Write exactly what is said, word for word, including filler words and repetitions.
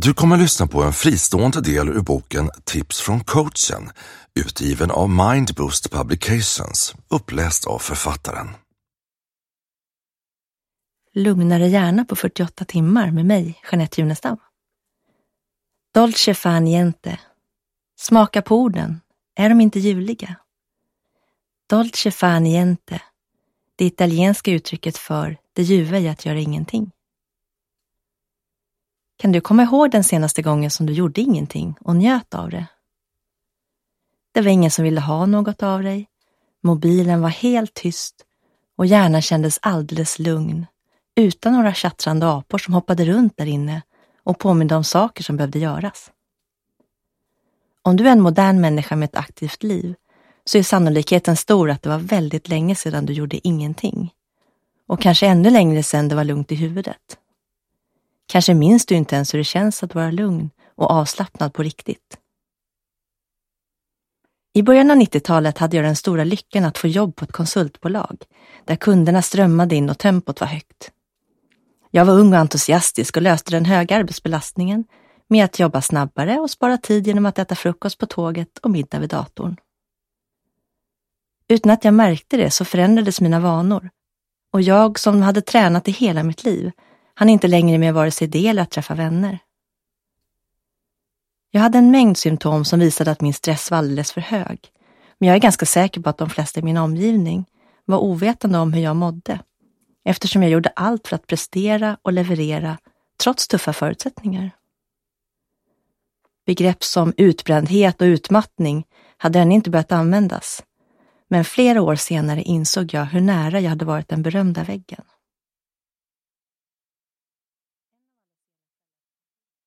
Du kommer lyssna på en fristående del ur boken Tips från coachen, utgiven av Mindboost Publications, uppläst av författaren. Lugnare hjärna på fyrtioåtta timmar med mig, Jeanette Junestam. Dolce fa niente. Smaka på orden. Är de inte ljuvliga? Dolce fa niente. Det italienska uttrycket för det ljuva i att göra ingenting. Kan du komma ihåg den senaste gången som du gjorde ingenting och njöt av det? Det var ingen som ville ha något av dig. Mobilen var helt tyst och hjärnan kändes alldeles lugn, utan några tjattrande apor som hoppade runt där inne och påminde om saker som behövde göras. Om du är en modern människa med ett aktivt liv så är sannolikheten stor att det var väldigt länge sedan du gjorde ingenting. Och kanske ännu längre sedan det var lugnt i huvudet. Kanske minns du inte ens hur det känns att vara lugn och avslappnad på riktigt. I början av nittiotalet hade jag den stora lyckan att få jobb på ett konsultbolag där kunderna strömmade in och tempot var högt. Jag var ung och entusiastisk och löste den höga arbetsbelastningen med att jobba snabbare och spara tid genom att äta frukost på tåget och middag vid datorn. Utan att jag märkte det så förändrades mina vanor och jag som hade tränat i hela mitt liv hann inte längre med vare sig det eller att träffa vänner. Jag hade en mängd symptom som visade att min stress var alldeles för hög, men jag är ganska säker på att de flesta i min omgivning var ovetande om hur jag mådde, eftersom jag gjorde allt för att prestera och leverera trots tuffa förutsättningar. Begrepp som utbrändhet och utmattning hade ännu inte börjat användas, men flera år senare insåg jag hur nära jag hade varit den berömda väggen.